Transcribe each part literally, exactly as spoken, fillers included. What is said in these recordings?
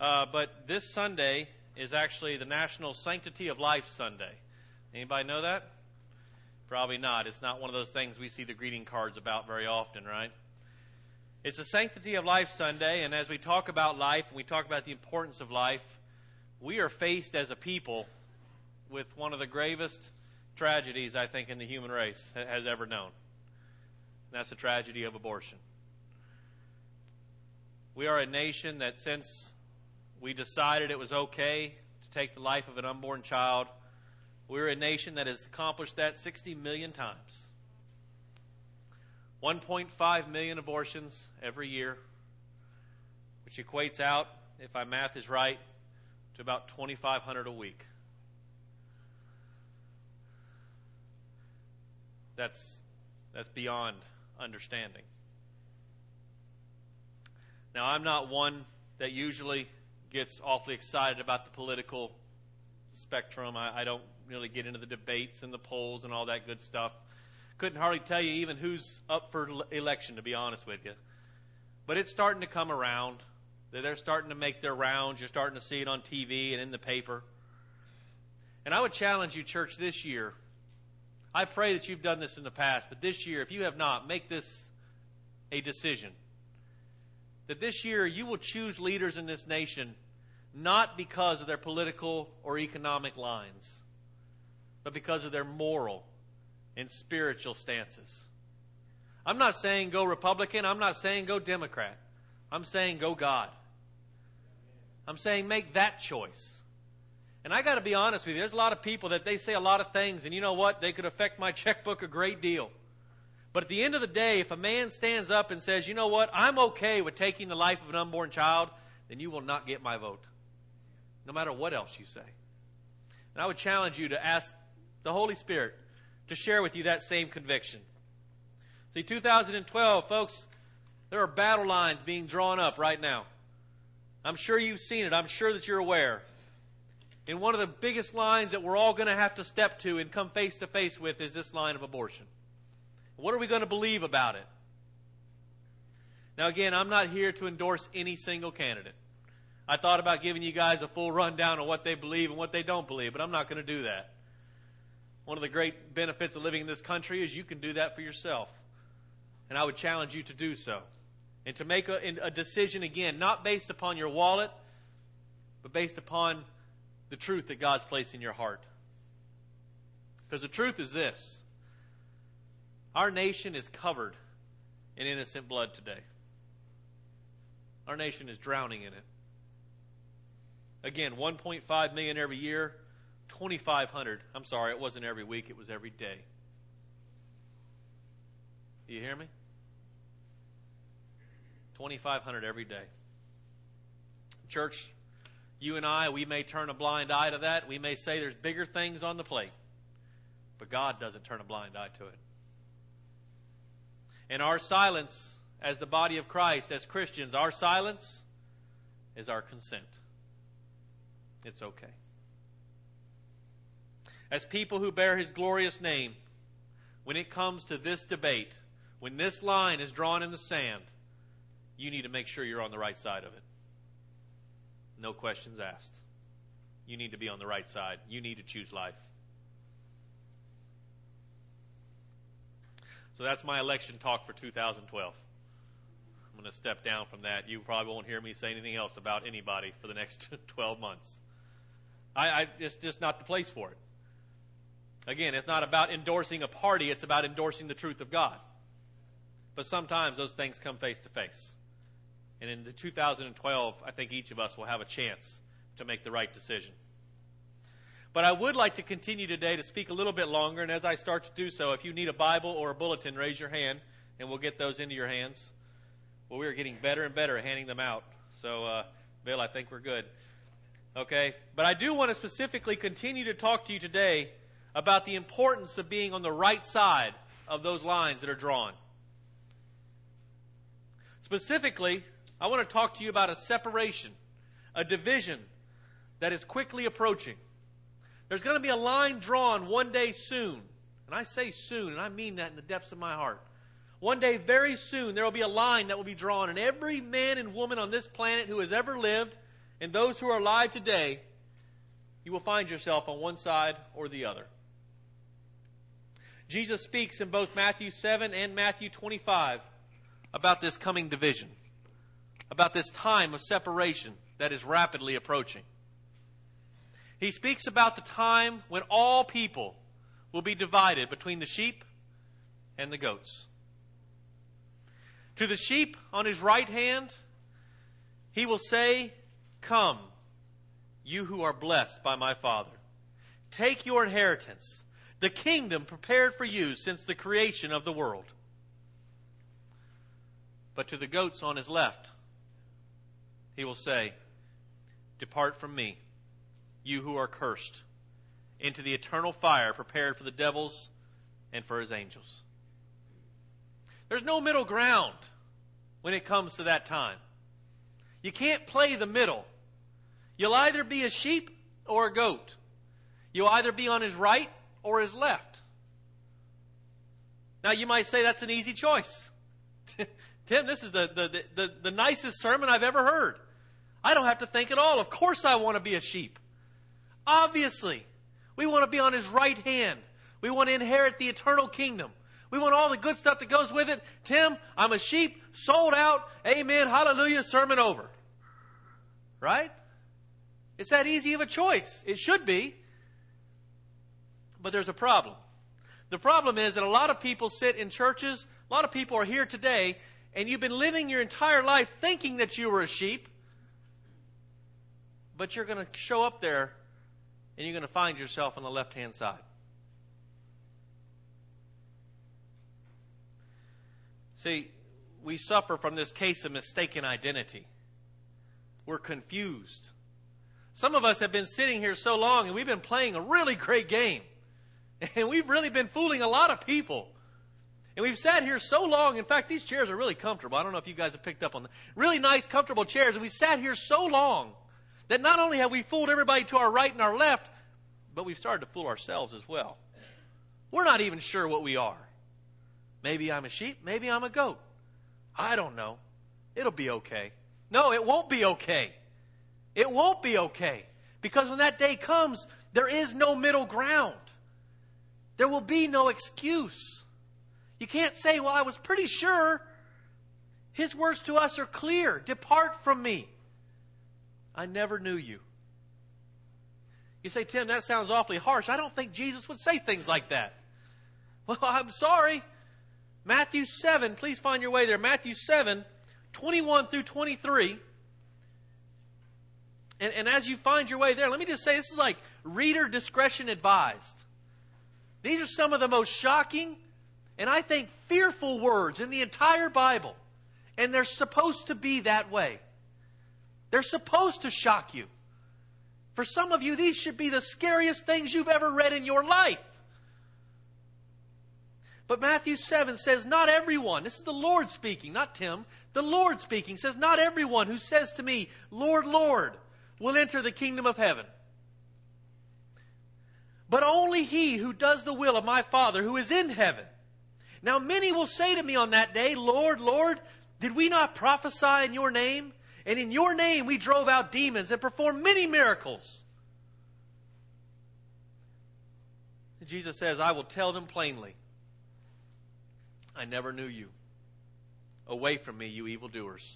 Uh, but this Sunday is actually the National Sanctity of Life Sunday. Anybody know that? Probably not. It's not one of those things we see the greeting cards about very often, right? It's the Sanctity of Life Sunday, and as we talk about life and we talk about the importance of life, we are faced as a people with one of the gravest tragedies, I think, in the human race has ever known. And that's the tragedy of abortion. We are a nation that since we decided it was okay to take the life of an unborn child, we're a nation that has accomplished that sixty million times. one point five million abortions every year, which equates out, if my math is right, to about twenty-five hundred a week. That's, that's beyond understanding. Now, I'm not one that usually gets awfully excited about the political spectrum. I, I don't really get into the debates and the polls and all that good stuff. Couldn't hardly tell you even who's up for election, to be honest with you. But it's starting to come around. They're starting to make their rounds. You're starting to see it on T V and in the paper. And I would challenge you, church, this year. I pray that you've done this in the past, but this year, if you have not, make this a decision. That this year you will choose leaders in this nation not because of their political or economic lines, but because of their moral and spiritual stances. I'm not saying go Republican. I'm not saying go Democrat. I'm saying go God. I'm saying make that choice. And I got to be honest with you, there's a lot of people that they say a lot of things, and you know what? They could affect my checkbook a great deal. But at the end of the day, if a man stands up and says, you know what? I'm okay with taking the life of an unborn child, then you will not get my vote, no matter what else you say. And I would challenge you to ask the Holy Spirit to share with you that same conviction. See, two thousand twelve, folks, there are battle lines being drawn up right now. I'm sure you've seen it. I'm sure that you're aware. And one of the biggest lines that we're all going to have to step to and come face to face with is this line of abortion. What are we going to believe about it? Now, again, I'm not here to endorse any single candidate. I thought about giving you guys a full rundown of what they believe and what they don't believe, but I'm not going to do that. One of the great benefits of living in this country is you can do that for yourself. And I would challenge you to do so. And to make a, a decision, again, not based upon your wallet, but based upon the truth that God's placed in your heart. Because the truth is this. Our nation is covered in innocent blood today. Our nation is drowning in it. Again, one point five million every year, twenty-five hundred. I'm sorry, it wasn't every week, it was every day. Do you hear me? twenty-five hundred every day. Church, you and I, we may turn a blind eye to that. We may say there's bigger things on the plate. But God doesn't turn a blind eye to it. And our silence as the body of Christ, as Christians, our silence is our consent. It's okay. As people who bear His glorious name, when it comes to this debate, when this line is drawn in the sand, you need to make sure you're on the right side of it. No questions asked. You need to be on the right side. You need to choose life. So that's my election talk for two thousand twelve. I'm going to step down from that. You probably won't hear me say anything else about anybody for the next twelve months. I, I it's just not the place for it. Again, it's not about endorsing a party. It's about endorsing the truth of God. But sometimes those things come face to face. And in the two thousand twelve, I think each of us will have a chance to make the right decision. But I would like to continue today to speak a little bit longer, and as I start to do so, if you need a Bible or a bulletin, raise your hand, and we'll get those into your hands. Well, we are getting better and better at handing them out. So, uh, Bill, I think we're good. Okay? But I do want to specifically continue to talk to you today about the importance of being on the right side of those lines that are drawn. Specifically, I want to talk to you about a separation, a division that is quickly approaching. There's going to be a line drawn one day soon. And I say soon, and I mean that in the depths of my heart. One day, very soon, there will be a line that will be drawn, and every man and woman on this planet who has ever lived and those who are alive today, you will find yourself on one side or the other. Jesus speaks in both Matthew seven and Matthew twenty-five about this coming division, about this time of separation that is rapidly approaching. He speaks about the time when all people will be divided between the sheep and the goats. To the sheep on his right hand, he will say, "Come, you who are blessed by my Father. Take your inheritance, the kingdom prepared for you since the creation of the world." But to the goats on his left, he will say, "Depart from me, you who are cursed, into the eternal fire prepared for the devils and for his angels." There's no middle ground when it comes to that time. You can't play the middle. You'll either be a sheep or a goat. You'll either be on his right or his left. Now you might say that's an easy choice. Tim, this is the, the, the, the nicest sermon I've ever heard. I don't have to think at all. Of course I want to be a sheep. Obviously. We want to be on his right hand. We want to inherit the eternal kingdom. We want all the good stuff that goes with it. Tim, I'm a sheep, sold out, amen, hallelujah, sermon over. Right? It's that easy of a choice. It should be. But there's a problem. The problem is that a lot of people sit in churches, a lot of people are here today, and you've been living your entire life thinking that you were a sheep, but you're going to show up there and you're going to find yourself on the left-hand side. See, we suffer from this case of mistaken identity. We're confused. Some of us have been sitting here so long and we've been playing a really great game. And we've really been fooling a lot of people. And we've sat here so long. In fact, these chairs are really comfortable. I don't know if you guys have picked up on that. Really nice, comfortable chairs. And we sat here so long that not only have we fooled everybody to our right and our left, but we've started to fool ourselves as well. We're not even sure what we are. Maybe I'm a sheep. Maybe I'm a goat. I don't know. It'll be okay. No, it won't be okay. It won't be okay. Because when that day comes, there is no middle ground. There will be no excuse. You can't say, well, I was pretty sure. His words to us are clear. Depart from me. I never knew you. You say, Tim, that sounds awfully harsh. I don't think Jesus would say things like that. Well, I'm sorry. Matthew seven, please find your way there. Matthew seven, twenty-one through twenty-three. And, and as you find your way there, let me just say, this is like reader discretion advised. These are some of the most shocking and I think fearful words in the entire Bible. And they're supposed to be that way. They're supposed to shock you. For some of you, these should be the scariest things you've ever read in your life. But Matthew seven says, not everyone, this is the Lord speaking, not Tim, the Lord speaking, says, not everyone who says to me, Lord, Lord, will enter the kingdom of heaven. But only he who does the will of my Father who is in heaven. Now many will say to me on that day, Lord, Lord, did we not prophesy in your name? And in your name we drove out demons and performed many miracles. And Jesus says, I will tell them plainly, I never knew you. Away from me, you evildoers.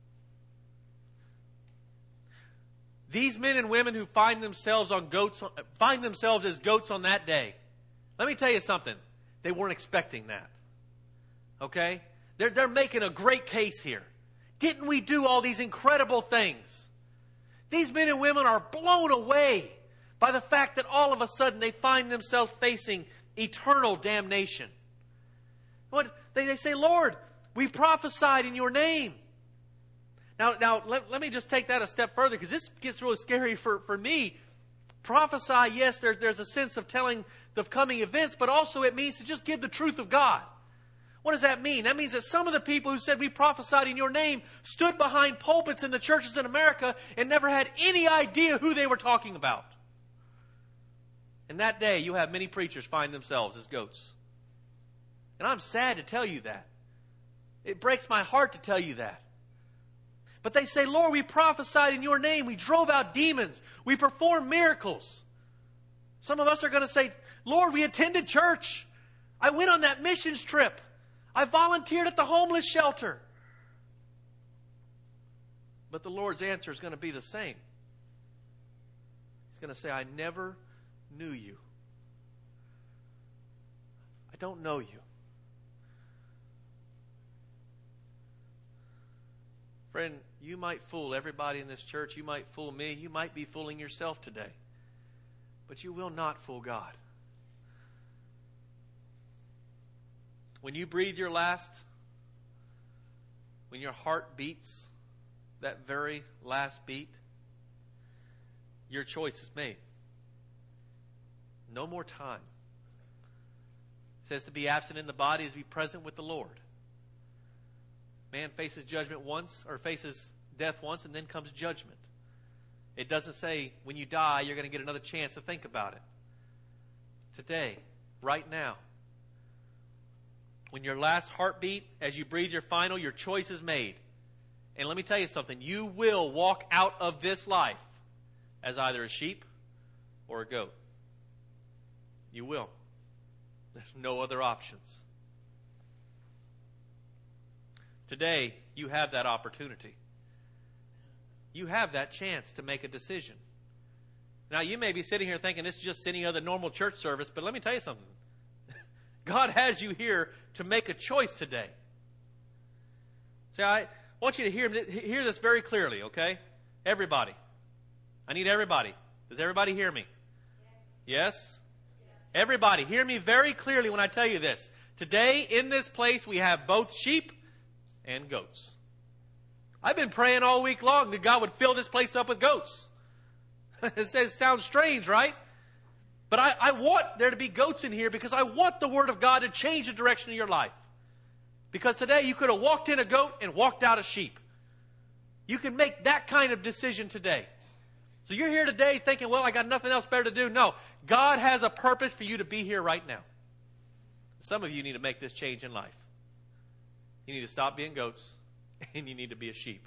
These men and women who find themselves on goats, find themselves as goats on that day. Let me tell you something. They weren't expecting that. Okay? They're, they're making a great case here. Didn't we do all these incredible things? These men and women are blown away by the fact that all of a sudden they find themselves facing eternal damnation. What they, they say, Lord, we prophesied in your name. Now, now let, let me just take that a step further, because this gets really scary for, for me. Prophesy, yes, there, there's a sense of telling the coming events, but also it means to just give the truth of God. What does that mean? That means that some of the people who said we prophesied in your name stood behind pulpits in the churches in America and never had any idea who they were talking about. And that day you have many preachers find themselves as goats. And I'm sad to tell you that. It breaks my heart to tell you that. But they say, Lord, we prophesied in your name. We drove out demons. We performed miracles. Some of us are going to say, Lord, we attended church. I went on that missions trip. I volunteered at the homeless shelter. But the Lord's answer is going to be the same. He's going to say, I never knew you. I don't know you. Friend, you might fool everybody in this church. You might fool me. You might be fooling yourself today. But you will not fool God. When you breathe your last, when your heart beats that very last beat, your choice is made. No more time. It says to be absent in the body is to be present with the Lord. Man faces judgment once, or faces death once, and then comes judgment. It doesn't say when you die, you're going to get another chance to think about it. Today, right now, when your last heartbeat, as you breathe your final, your choice is made. And let me tell you something. You will walk out of this life as either a sheep or a goat. You will. There's no other options. Today, you have that opportunity. You have that chance to make a decision. Now, you may be sitting here thinking this is just any other normal church service, but let me tell you something. God has you here to make a choice today. See, I want you to hear, hear this very clearly, okay? Everybody. I need everybody. Does everybody hear me? Yes? Yes? Everybody, hear me very clearly when I tell you this. Today, in this place, we have both sheep and goats. I've been praying all week long that God would fill this place up with goats. It says, sounds strange, right? But I, I want there to be goats in here because I want the Word of God to change the direction of your life. Because today you could have walked in a goat and walked out a sheep. You can make that kind of decision today. So you're here today thinking, well, I got nothing else better to do. No, God has a purpose for you to be here right now. Some of you need to make this change in life. You need to stop being goats and you need to be a sheep.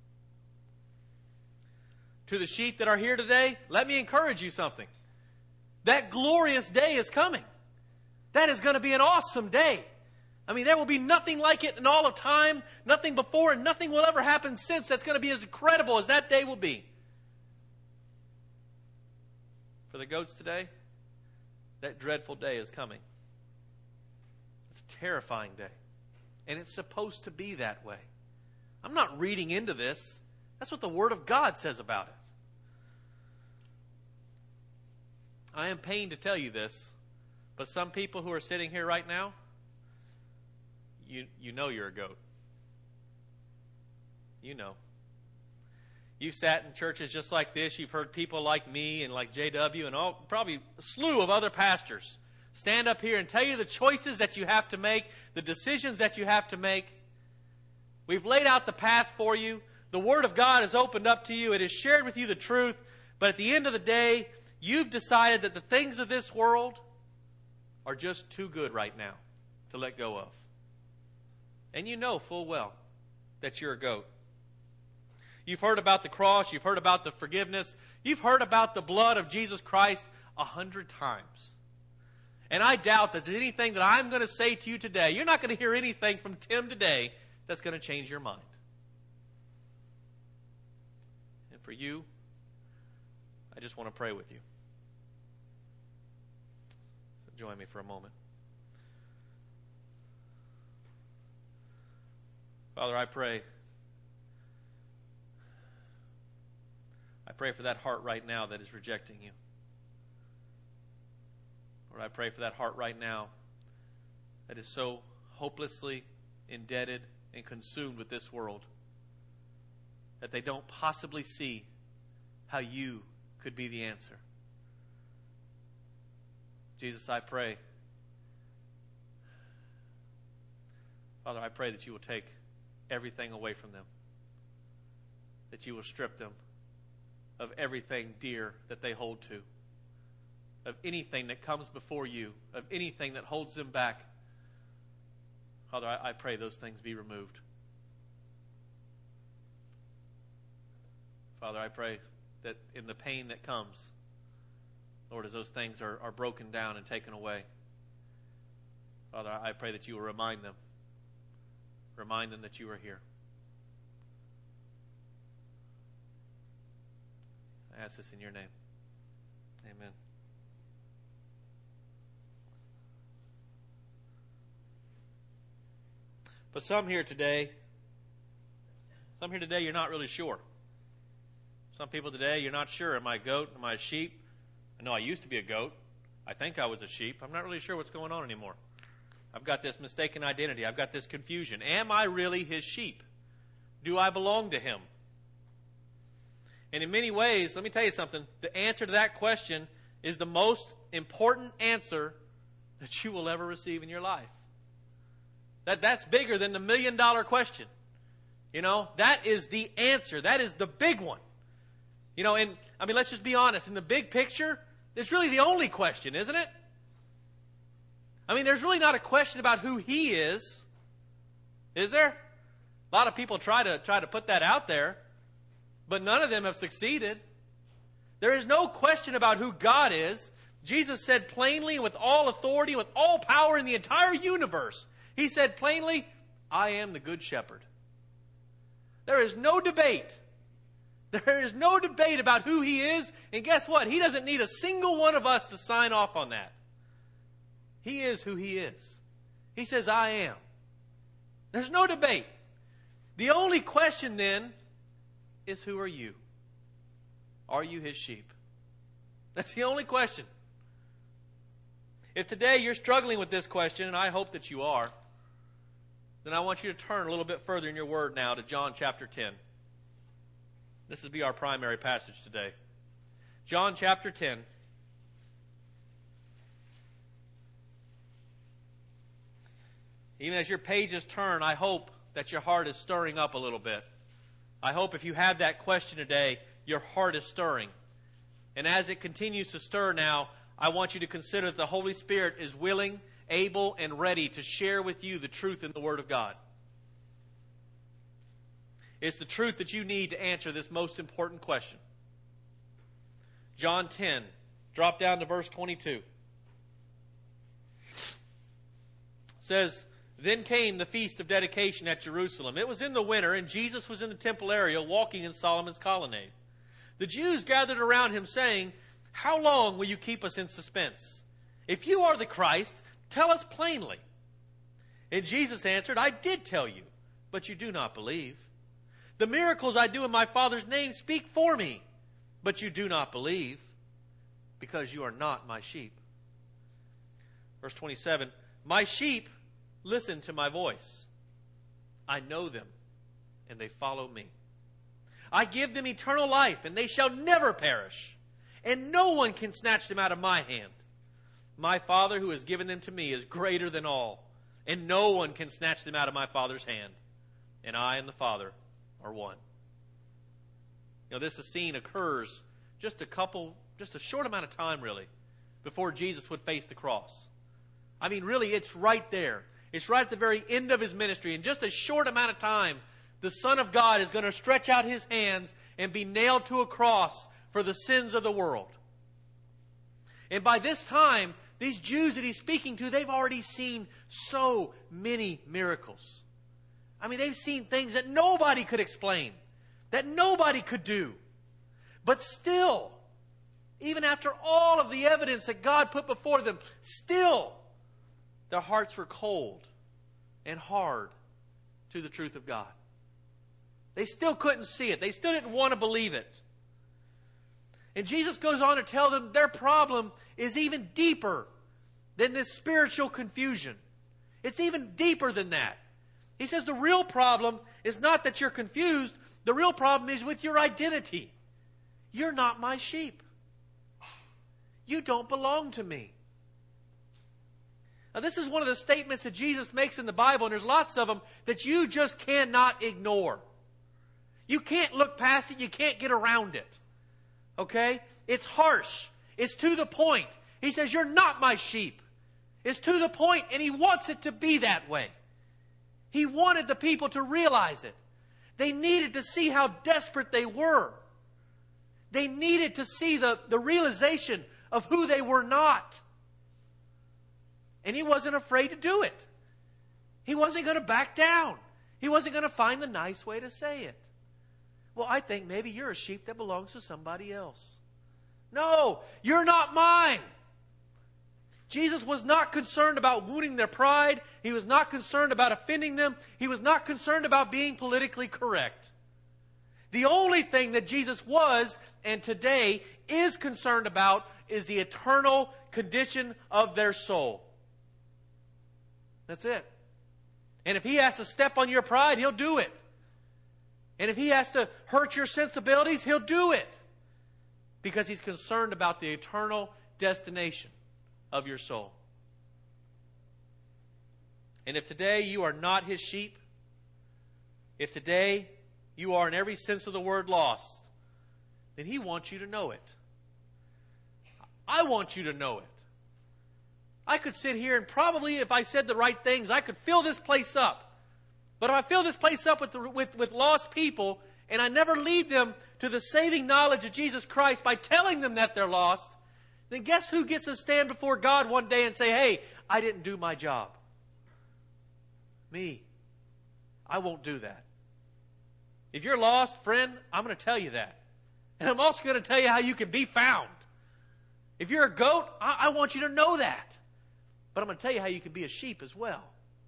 To the sheep that are here today, let me encourage you something. That glorious day is coming. That is going to be an awesome day. I mean, there will be nothing like it in all of time, nothing before, and nothing will ever happen since that's going to be as incredible as that day will be. For the goats today, that dreadful day is coming. It's a terrifying day. And it's supposed to be that way. I'm not reading into this. That's what the Word of God says about it. I am pained to tell you this, but some people who are sitting here right now, you you know you're a goat. You know. You've sat in churches just like this. You've heard people like me and like J W and all, probably a slew of other pastors stand up here and tell you the choices that you have to make, the decisions that you have to make. We've laid out the path for you. The Word of God has opened up to you. It has shared with you the truth. But at the end of the day, you've decided that the things of this world are just too good right now to let go of. And you know full well that you're a goat. You've heard about the cross. You've heard about the forgiveness. You've heard about the blood of Jesus Christ a hundred times. And I doubt that there's anything that I'm going to say to you today. You're not going to hear anything from Tim today that's going to change your mind. And for you, I just want to pray with you. So join me for a moment. Father, I pray. I pray for that heart right now that is rejecting you. Lord, I pray for that heart right now that is so hopelessly indebted and consumed with this world that they don't possibly see how you could be the answer. Jesus, I pray. Father, I pray that you will take everything away from them. That you will strip them of everything dear that they hold to. Of anything that comes before you. Of anything that holds them back. Father, I, I pray those things be removed. Father, I pray that in the pain that comes, Lord, as those things are, are broken down and taken away, Father, I pray that you will remind them. Remind them that you are here. I ask this in your name. Amen. But some here today, some here today, you're not really sure. Some people today, you're not sure. Am I a goat? Am I a sheep? I know I used to be a goat. I think I was a sheep. I'm not really sure what's going on anymore. I've got this mistaken identity. I've got this confusion. Am I really his sheep? Do I belong to him? And in many ways, let me tell you something. The answer to that question is the most important answer that you will ever receive in your life. That, that's bigger than the million dollar question. You know, that is the answer. That is the big one. You know, and I mean, let's just be honest. In the big picture, it's really the only question, isn't it? I mean, there's really not a question about who he is. Is there? A lot of people try to try to put that out there, but none of them have succeeded. There is no question about who God is. Jesus said plainly, with all authority, with all power in the entire universe, he said plainly, I am the good shepherd. There is no debate. There is no debate about who he is. And guess what? He doesn't need a single one of us to sign off on that. He is who he is. He says, I am. There's no debate. The only question then is, who are you? Are you his sheep? That's the only question. If today you're struggling with this question, and I hope that you are, then I want you to turn a little bit further in your word now to John chapter ten. This will be our primary passage today. John chapter ten. Even as your pages turn, I hope that your heart is stirring up a little bit. I hope if you have that question today, your heart is stirring. And as it continues to stir now, I want you to consider that the Holy Spirit is willing, able, and ready to share with you the truth in the Word of God. It's the truth that you need to answer this most important question. John ten, drop down to verse twenty-two. It says, then came the feast of dedication at Jerusalem. It was in the winter, and Jesus was in the temple area walking in Solomon's colonnade. The Jews gathered around him, saying, how long will you keep us in suspense? If you are the Christ, tell us plainly. And Jesus answered, I did tell you, but you do not believe. The miracles I do in my Father's name speak for me, but you do not believe, because you are not my sheep. Verse twenty-seven, my sheep listen to my voice. I know them, and they follow me. I give them eternal life, and they shall never perish, and no one can snatch them out of my hand. My Father who has given them to me is greater than all, and no one can snatch them out of my Father's hand. And I and the Father are one. You know, this scene occurs just a couple, just a short amount of time, really, before Jesus would face the cross. I mean, really, it's right there. It's right at the very end of his ministry. In just a short amount of time, the Son of God is going to stretch out his hands and be nailed to a cross for the sins of the world. And by this time, these Jews that he's speaking to, they've already seen so many miracles. I mean, they've seen things that nobody could explain, that nobody could do. But still, even after all of the evidence that God put before them, still, their hearts were cold and hard to the truth of God. They still couldn't see it. They still didn't want to believe it. And Jesus goes on to tell them their problem is even deeper than this spiritual confusion. It's even deeper than that. He says the real problem is not that you're confused. The real problem is with your identity. You're not my sheep. You don't belong to me. Now, this is one of the statements that Jesus makes in the Bible, and there's lots of them that you just cannot ignore. You can't look past it. You can't get around it. Okay? It's harsh. It's to the point. He says, you're not my sheep. It's to the point, and he wants it to be that way. He wanted the people to realize it. They needed to see how desperate they were. They needed to see the, the realization of who they were not. And he wasn't afraid to do it. He wasn't going to back down. He wasn't going to find the nice way to say it. Well, I think maybe you're a sheep that belongs to somebody else. No, you're not mine. Jesus was not concerned about wounding their pride. He was not concerned about offending them. He was not concerned about being politically correct. The only thing that Jesus was, and today is concerned about, is the eternal condition of their soul. That's it. And if he has to step on your pride, he'll do it. And if he has to hurt your sensibilities, he'll do it. Because he's concerned about the eternal destination of your soul. And if today you are not his sheep, if today you are in every sense of the word lost, then he wants you to know it. I want you to know it. I could sit here and probably, if I said the right things, I could fill this place up. But if I fill this place up with, the, with, with lost people, and I never lead them to the saving knowledge of Jesus Christ by telling them that they're lost, then guess who gets to stand before God one day and say, hey, I didn't do my job? Me. I won't do that. If you're lost, friend, I'm going to tell you that. And I'm also going to tell you how you can be found. If you're a goat, I, I want you to know that. But I'm going to tell you how you can be a sheep as well.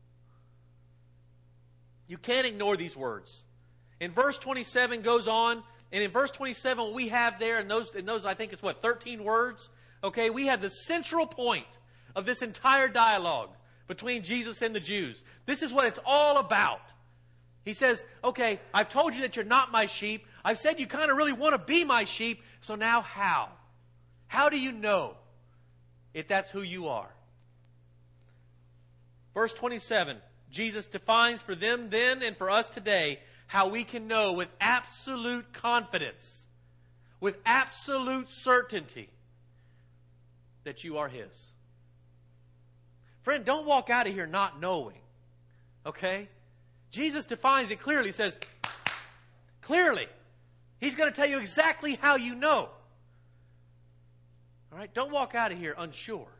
You can't ignore these words. And verse twenty-seven goes on, and in verse twenty-seven, what we have there, and those, in those I think it's what, thirteen words? Okay, we have the central point of this entire dialogue between Jesus and the Jews. This is what it's all about. He says, okay, I've told you that you're not my sheep. I've said you kind of really want to be my sheep. So now how? How do you know if that's who you are? Verse twenty-seven, Jesus defines for them then and for us today how we can know with absolute confidence, with absolute certainty, that you are his. Friend, don't walk out of here not knowing. Okay? Jesus defines it clearly. He says, clearly. He's going to tell you exactly how you know. All right? Don't walk out of here unsure.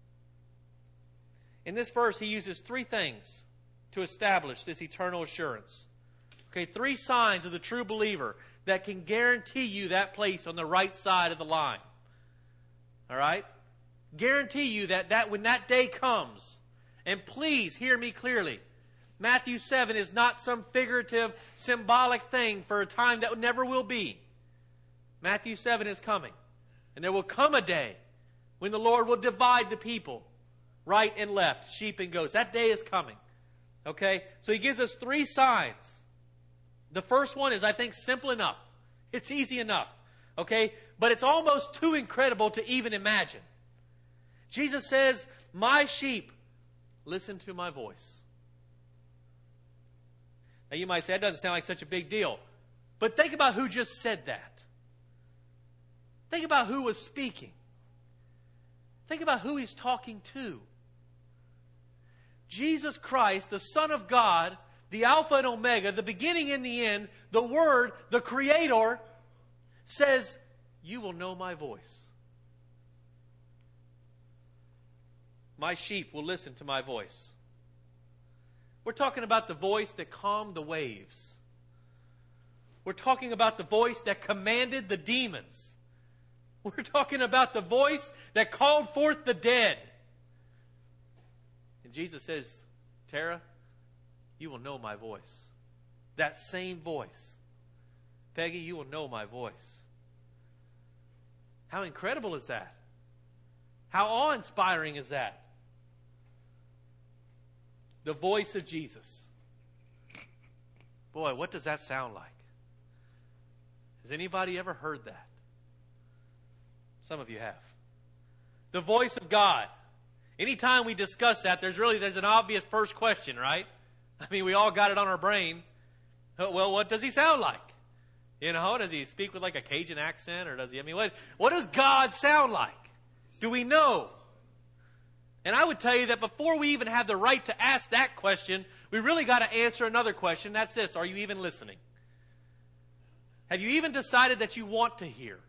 In this verse, he uses three things to establish this eternal assurance. Okay, three signs of the true believer that can guarantee you that place on the right side of the line. All right? Guarantee you that, that when that day comes, and please hear me clearly, Matthew seven is not some figurative, symbolic thing for a time that never will be. Matthew seven is coming. And there will come a day when the Lord will divide the people, right and left, sheep and goats. That day is coming. Okay? So he gives us three signs. The first one is, I think, simple enough. It's easy enough. Okay? But it's almost too incredible to even imagine. Jesus says, my sheep, listen to my voice. Now you might say, that doesn't sound like such a big deal. But think about who just said that. Think about who was speaking. Think about who he's talking to. Jesus Christ, the Son of God, the Alpha and Omega, the beginning and the end, the Word, the Creator, says, you will know my voice. My sheep will listen to my voice. We're talking about the voice that calmed the waves. We're talking about the voice that commanded the demons. We're talking about the voice that called forth the dead. And Jesus says, Tara, you will know my voice. That same voice. Peggy, you will know my voice. How incredible is that? How awe-inspiring is that? The voice of Jesus. Boy, what does that sound like? Has anybody ever heard that? Some of you have. The voice of God. Anytime we discuss that, there's really there's an obvious first question, right? I mean, we all got it on our brain. Well, what does he sound like? You know, does he speak with like a Cajun accent, or does he? I mean, what what does God sound like? Do we know? And I would tell you that before we even have the right to ask that question, we really got to answer another question. That's this: are you even listening? Have you even decided that you want to hear?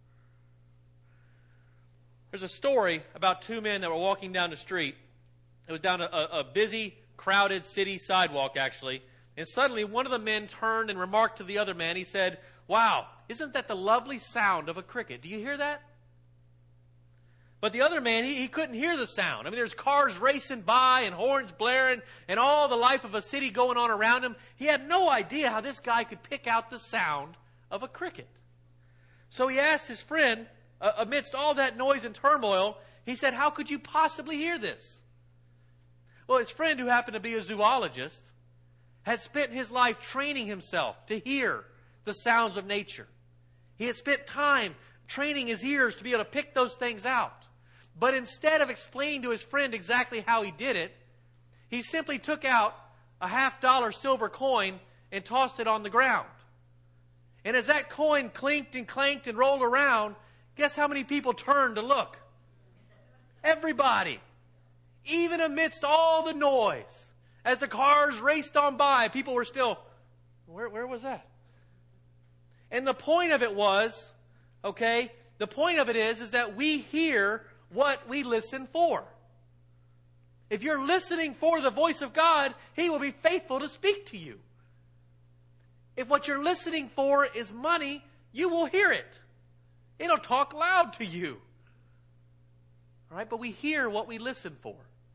There's a story about two men that were walking down the street. It was down a, a busy, crowded city sidewalk, actually. And suddenly, one of the men turned and remarked to the other man. He said, "Wow, isn't that the lovely sound of a cricket? Do you hear that?" But the other man, he, he couldn't hear the sound. I mean, there's cars racing by and horns blaring and all the life of a city going on around him. He had no idea how this guy could pick out the sound of a cricket. So he asked his friend, uh, amidst all that noise and turmoil, he said, "How could you possibly hear this?" Well, his friend, who happened to be a zoologist, had spent his life training himself to hear the sounds of nature. He had spent time training his ears to be able to pick those things out. But instead of explaining to his friend exactly how he did it, he simply took out a half-dollar silver coin and tossed it on the ground. And as that coin clinked and clanked and rolled around, guess how many people turned to look? Everybody. Even amidst all the noise. As the cars raced on by, people were still, where, where was that? And the point of it was, okay, the point of it is, is that we hear what we listen for. If you're listening for the voice of God, He will be faithful to speak to you. If what you're listening for is money, you will hear it. It'll talk loud to you. All right, but we hear what we listen for.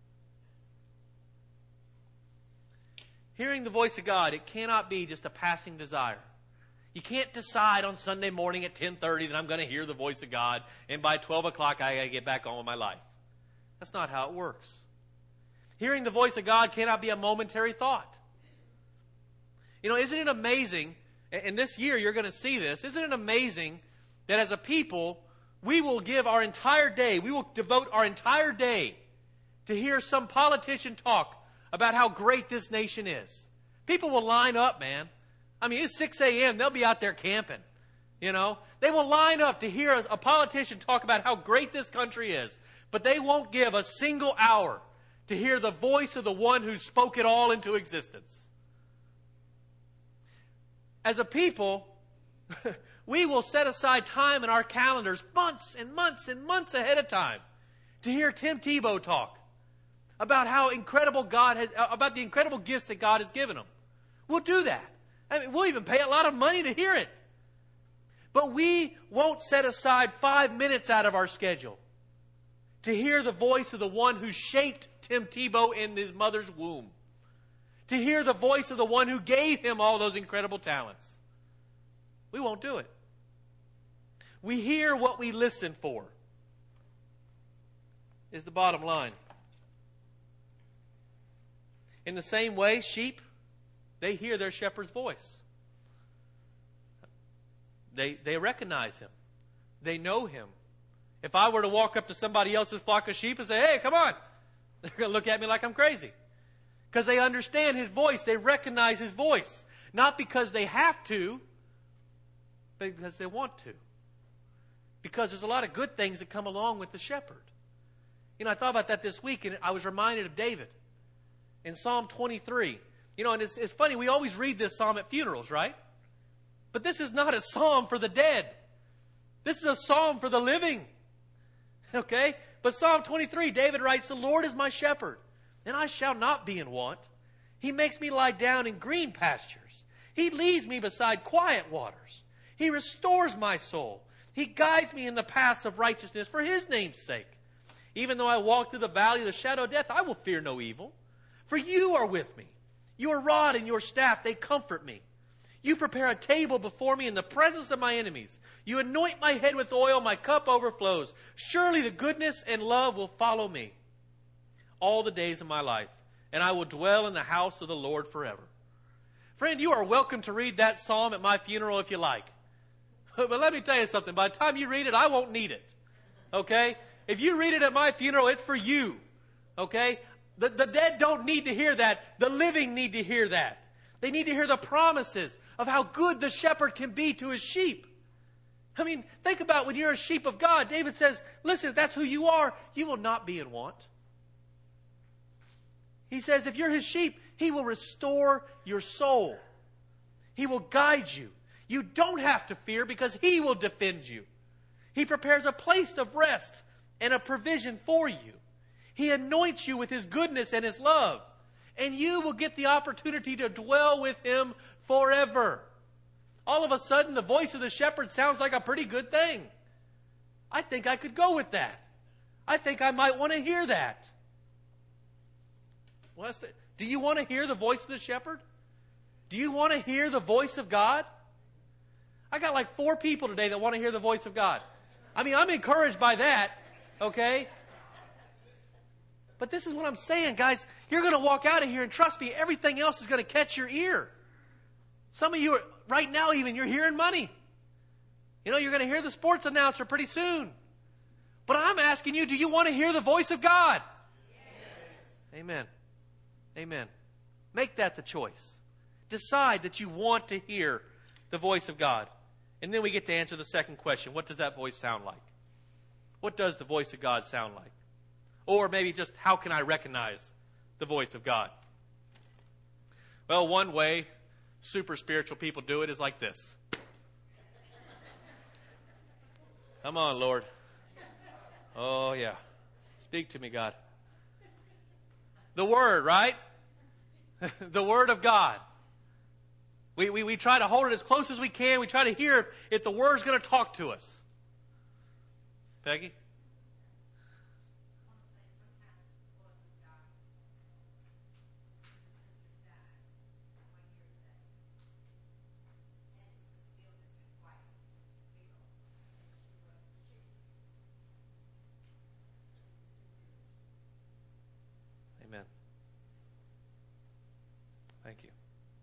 Hearing the voice of God, it cannot be just a passing desire. You can't decide on Sunday morning at ten thirty that I'm going to hear the voice of God, and by twelve o'clock I got to get back on with my life. That's not how it works. Hearing the voice of God cannot be a momentary thought. You know, isn't it amazing, and this year you're going to see this, isn't it amazing that as a people, we will give our entire day, we will devote our entire day to hear some politician talk about how great this nation is. People will line up, man. I mean, it's six a.m. They'll be out there camping. You know, they will line up to hear a, a politician talk about how great this country is. But they won't give a single hour to hear the voice of the one who spoke it all into existence. As a people, we will set aside time in our calendars months and months and months ahead of time to hear Tim Tebow talk about how incredible God has, about the incredible gifts that God has given him. We'll do that. I mean, we'll even pay a lot of money to hear it. But we won't set aside five minutes out of our schedule to hear the voice of the one who shaped Tim Tebow in his mother's womb. To hear the voice of the one who gave him all those incredible talents. We won't do it. We hear what we listen for, is the bottom line. In the same way, sheep, they hear their shepherd's voice. They, they recognize him. They know him. If I were to walk up to somebody else's flock of sheep and say, "Hey, come on," they're going to look at me like I'm crazy. Because they understand his voice. They recognize his voice. Not because they have to, but because they want to. Because there's a lot of good things that come along with the shepherd. You know, I thought about that this week, and I was reminded of David in Psalm twenty-three. You know, and it's, it's funny, we always read this psalm at funerals, right? But this is not a psalm for the dead. This is a psalm for the living. Okay? But Psalm twenty-three, David writes, "The Lord is my shepherd, and I shall not be in want. He makes me lie down in green pastures. He leads me beside quiet waters. He restores my soul. He guides me in the paths of righteousness for his name's sake. Even though I walk through the valley of the shadow of death, I will fear no evil. For you are with me. Your rod and your staff, they comfort me. You prepare a table before me in the presence of my enemies. You anoint my head with oil, my cup overflows. Surely the goodness and love will follow me all the days of my life, and I will dwell in the house of the Lord forever." Friend, you are welcome to read that psalm at my funeral if you like. But let me tell you something. By the time you read it, I won't need it. Okay? If you read it at my funeral, it's for you. Okay? The, the dead don't need to hear that. The living need to hear that. They need to hear the promises of how good the shepherd can be to his sheep. I mean, think about when you're a sheep of God. David says, listen, if that's who you are, you will not be in want. He says, if you're his sheep, he will restore your soul. He will guide you. You don't have to fear because He will defend you. He prepares a place of rest and a provision for you. He anoints you with His goodness and His love. And you will get the opportunity to dwell with Him forever. All of a sudden, the voice of the shepherd sounds like a pretty good thing. I think I could go with that. I think I might want to hear that. Well, do you want to hear the voice of the shepherd? Do you want to hear the voice of God? I got like four people today that want to hear the voice of God. I mean, I'm encouraged by that, okay? But this is what I'm saying, guys. You're going to walk out of here, and trust me, everything else is going to catch your ear. Some of you, are, right now even, you're hearing money. You know, you're going to hear the sports announcer pretty soon. But I'm asking you, do you want to hear the voice of God? Yes. Amen. Amen. Make that the choice. Decide that you want to hear the voice of God. And then we get to answer the second question. What does that voice sound like? What does the voice of God sound like? Or maybe just, how can I recognize the voice of God? Well, one way super spiritual people do it is like this. Come on, Lord. Oh, yeah. Speak to me, God. The Word, right? The Word of God. We, we, we try to hold it as close as we can. We try to hear if, if the Word's going to talk to us. Peggy? Amen. Thank you.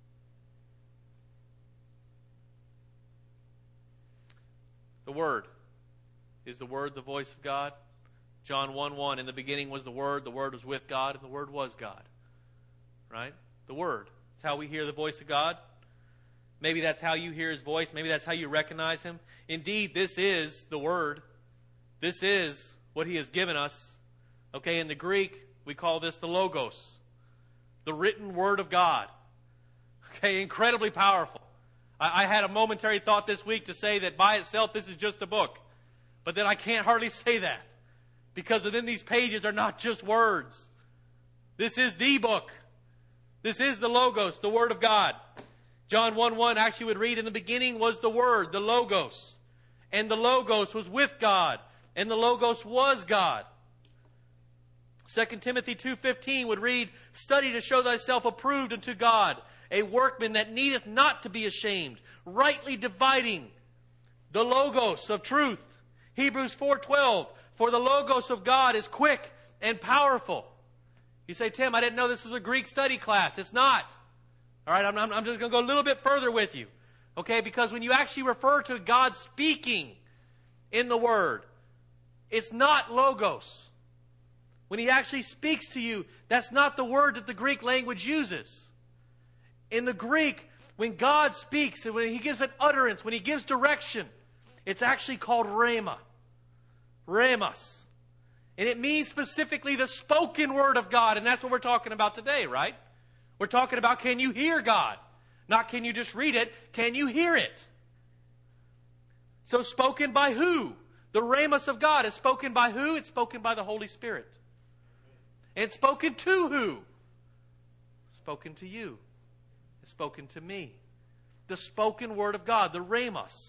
The Word. Is the Word the voice of God? John one one, in the beginning was the Word, the Word was with God, and the Word was God. Right? The Word. It's how we hear the voice of God. Maybe that's how you hear His voice. Maybe that's how you recognize Him. Indeed, this is the Word. This is what He has given us. Okay, in the Greek, we call this the Logos. The written Word of God. Okay, incredibly powerful. I, I had a momentary thought this week to say that by itself this is just a book. But then I can't hardly say that. Because within these pages are not just words. This is the book. This is the Logos, the Word of God. John one one actually would read, in the beginning was the Word, the Logos. And the Logos was with God. And the Logos was God. Second Timothy two fifteen would read, study to show thyself approved unto God, a workman that needeth not to be ashamed, rightly dividing the Logos of truth. Hebrews four twelve, for the Logos of God is quick and powerful. You say, Tim, I didn't know this was a Greek study class. It's not. All right, I'm, I'm, I'm just going to go a little bit further with you. Okay, because when you actually refer to God speaking in the Word, it's not Logos. When He actually speaks to you, that's not the word that the Greek language uses. In the Greek, when God speaks, and when He gives an utterance, when He gives direction, it's actually called rhema. Rhemas. And it means specifically the spoken word of God. And that's what we're talking about today, right? We're talking about, can you hear God? Not can you just read it, can you hear it? So spoken by who? The rhemas of God is spoken by who? It's spoken by the Holy Spirit. And it's spoken to who? Spoken to you. It's spoken to me. The spoken word of God, the rhemas.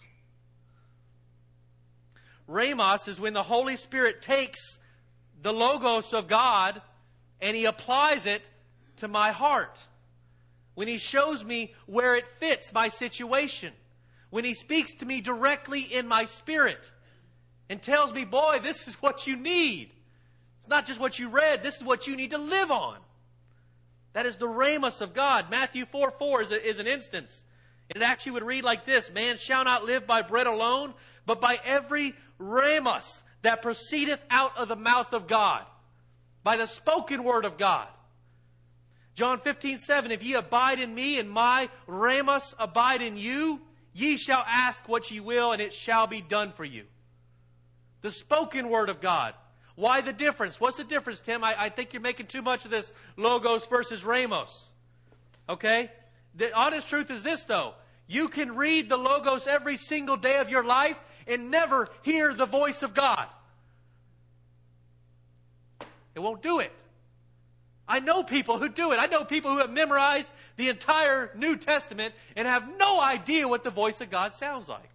Rhemas is when the Holy Spirit takes the Logos of God and He applies it to my heart. When He shows me where it fits my situation. When He speaks to me directly in my spirit and tells me, boy, this is what you need. It's not just what you read. This is what you need to live on. That is the rhemas of God. Matthew four four is, a, is an instance. It actually would read like this. Man shall not live by bread alone, but by every rhemas that proceedeth out of the mouth of God. By the spoken word of God. John fifteen seven, if ye abide in me and my rhemas abide in you, ye shall ask what ye will and it shall be done for you. The spoken word of God. Why the difference? What's the difference, Tim? I, I think you're making too much of this Logos versus Rhemos. Okay? The honest truth is this, though. You can read the Logos every single day of your life and never hear the voice of God. It won't do it. I know people who do it. I know people who have memorized the entire New Testament and have no idea what the voice of God sounds like.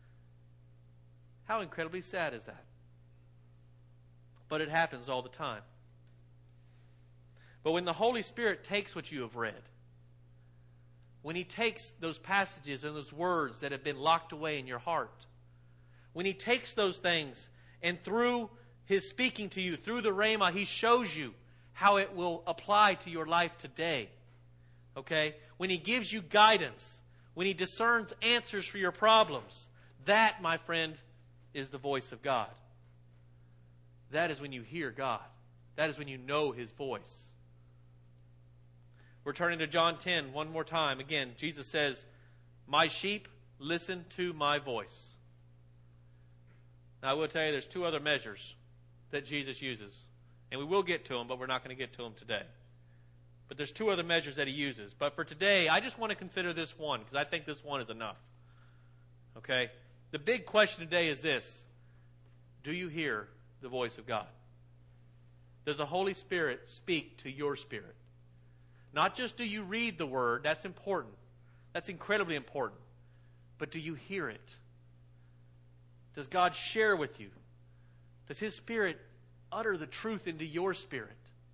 How incredibly sad is that? But it happens all the time. But when the Holy Spirit takes what you have read, when He takes those passages and those words that have been locked away in your heart, when He takes those things and through His speaking to you, through the Rhema, He shows you how it will apply to your life today. Okay? When He gives you guidance, when He discerns answers for your problems, that, my friend, is the voice of God. That is when you hear God. That is when you know His voice. We're turning to John ten one more time. Again, Jesus says, "My sheep listen to my voice." Now, I will tell you there's two other measures that Jesus uses. And we will get to them, but we're not going to get to them today. But there's two other measures that He uses. But for today, I just want to consider this one, because I think this one is enough. Okay? The big question today is this: do you hear the voice of God? Does the Holy Spirit speak to your spirit? Not just do you read the Word, that's important. That's incredibly important. But do you hear it? Does God share with you? Does His Spirit utter the truth into your spirit?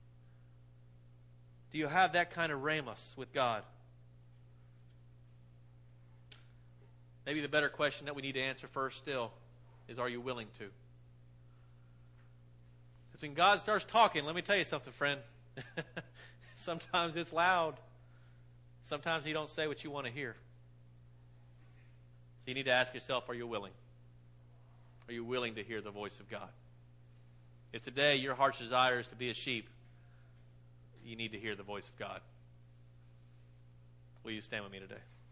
Do you have that kind of ramos with God? Maybe the better question that we need to answer first still is, are you willing to? Because when God starts talking, let me tell you something, friend. Sometimes it's loud. Sometimes He don't say what you want to hear. So you need to ask yourself, are you willing? Are you willing to hear the voice of God? If today your heart's desire is to be a sheep, you need to hear the voice of God. Will you stand with me today?